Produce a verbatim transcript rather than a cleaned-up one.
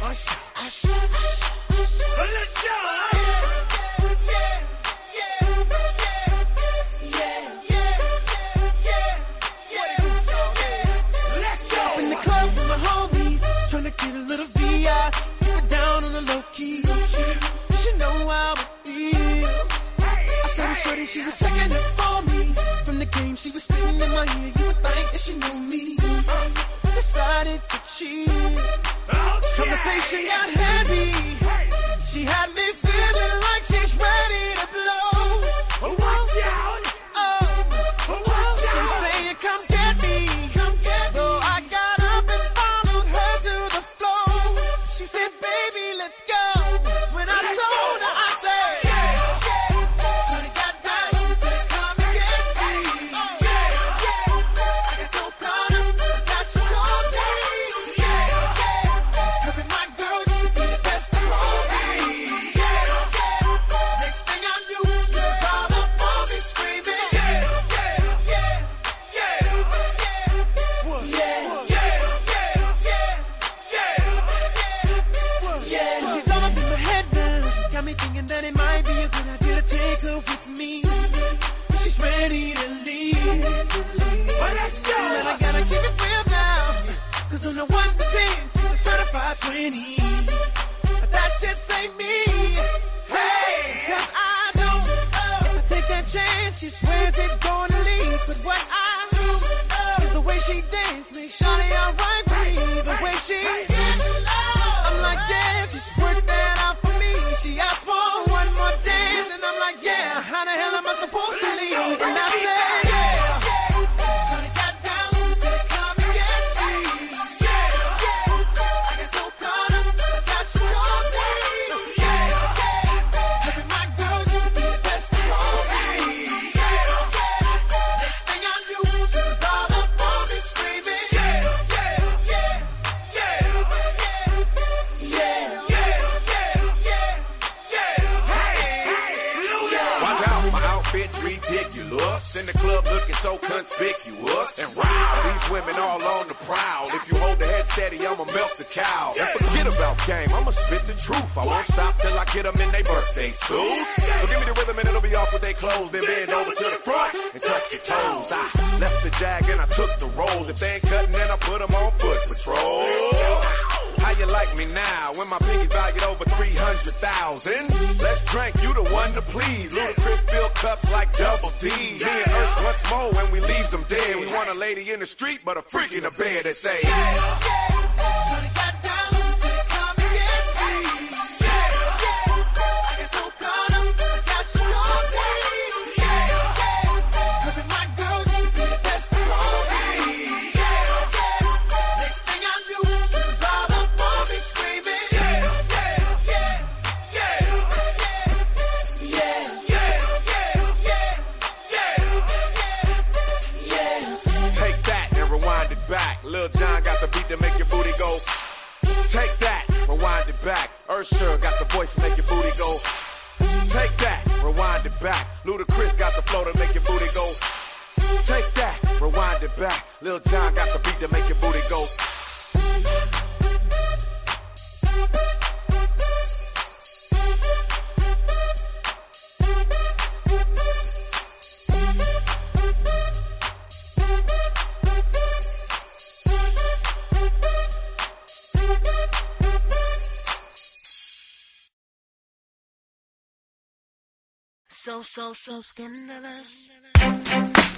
Usher, Usher, Usher, Usher. Let's go. Yeah, yeah, yeah, yeah, yeah, yeah, yeah. Let's go. In the club with my homies, tryna get a little V I. Keep it down on the low key. You should know how it feels. I saw the shorty, she was checking it for me. From the game, she was sitting in my ear. You would think that she knew me. Decided to cheat. Conversation got heavy. She had me feeling like she's ready to blow. Watch out! Oh, she's saying, "Come get me, come get me." So I got up and followed her to the floor. She said, "Baby, let's go." When I told her, I said, "Yeah, yeah." So they got down and said, "Come and get me." Yeah, yeah. I got so caught up that she told me. Yeah, yeah. Her and my girl used to be the best of all me. Yeah, yeah. Next thing I knew, she was all up on me screaming. Yeah, yeah, yeah, yeah, yeah, yeah, yeah, yeah, yeah. So she's all up in my head now. Got me thinking that it might be a good idea to take her with me. She's ready to leave. Well, let's go. And I gotta keep it real now. Cause on the one to ten, she's a certified twenty. But that just ain't me. Hey, cause I know if I take that chance, she swears it's gonna leave. But what I do is the way she dance makes Shawty alright with me. The way she I'm like, yeah, just work that out for me. She asked for one more dance, and I'm like, yeah, how the hell am I supposed to leave? And I said, yeah. So they got down and said, "Come and get me." Yeah, yeah. I got so caught up that she told me. Yeah, yeah. Her and my girl used to be the best of all me. Yeah, yeah. Next thing I knew, she was all up on me screaming. Yeah, yeah, yeah, yeah, yeah, yeah, yeah, yeah, yeah. Hey, Watch out, my outfit's ridiculous. In the club looking so conspicuous. And wow, these women all on the prowl. If you hold the head steady, I'ma melt the cow. And forget about game, I'ma spit the truth. I won't stop till I get them in their birthday suits. So give me the rhythm and it'll be off with their clothes. Then bend over to the front and touch your toes. I left the jag and I took the rolls. If they ain't cutting, then I put them on foot patrol. How you like me now when my pinky's valued over three hundred thousand? Let's drink, you the one to please. Ludacris fill cups like double D. Me and Ursh once more when we leaves them dead. We want a lady in the street, but a freak in the bed that say, yeah, yeah. So they got down and said, "Come and get me." Yeah, yeah. I got so caught up that she told me. Yeah, yeah. Her and my girl used to be the best of all me. Yeah, yeah. Next thing I knew, she was all up on me screaming. Yeah, yeah, yeah, yeah, yeah, yeah, yeah, yeah, yeah. take that and rewind it back. Lil Jon got the beat to make your booty go. Take that, rewind it back. Usher got the voice to make your booty go. Take that, rewind it back. Ludacris got the flow to make your booty go. Take that, rewind it back. Lil Jon got the beat to make your booty go. So, so, so scandalous.